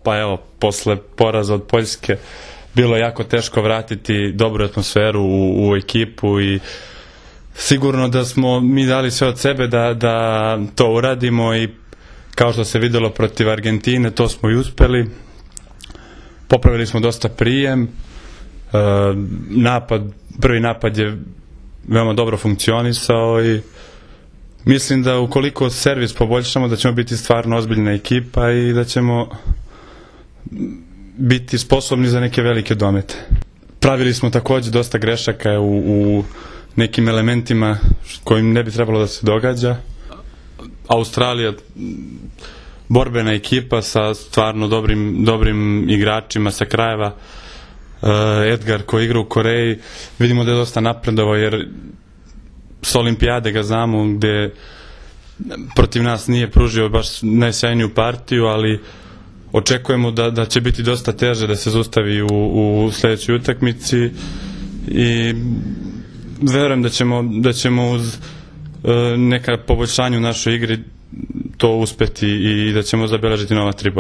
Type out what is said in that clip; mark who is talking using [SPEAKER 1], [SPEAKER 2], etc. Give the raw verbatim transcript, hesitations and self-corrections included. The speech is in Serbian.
[SPEAKER 1] pa evo, posle poraza od Poljske bilo je jako teško vratiti dobru atmosferu u, u ekipu i sigurno da smo mi dali sve od sebe da, da to uradimo i kao što se videlo protiv Argentine, to smo i uspeli. Popravili smo dosta prijem. E, napad, prvi napad je veoma dobro funkcionisao i mislim da ukoliko servis poboljšamo da ćemo biti stvarno ozbiljna ekipa i da ćemo biti sposobni za neke velike domete. Pravili smo takođe dosta grešaka u, u nekim elementima kojim ne bi trebalo da se događa. Australija, borbena ekipa sa stvarno dobrim, dobrim igračima sa krajeva. Edgar koji igra u Koreji, vidimo da je dosta napredovao jer s olimpijade ga znamo gde protiv nas nije pružio baš najsjajniju partiju, ali očekujemo da, da će biti dosta teže da se zaustavi u, u sledećoj utakmici i verujem da ćemo, da ćemo uz neka poboljšanja u našoj igri to uspeti i da ćemo zabeležiti nova tri boda.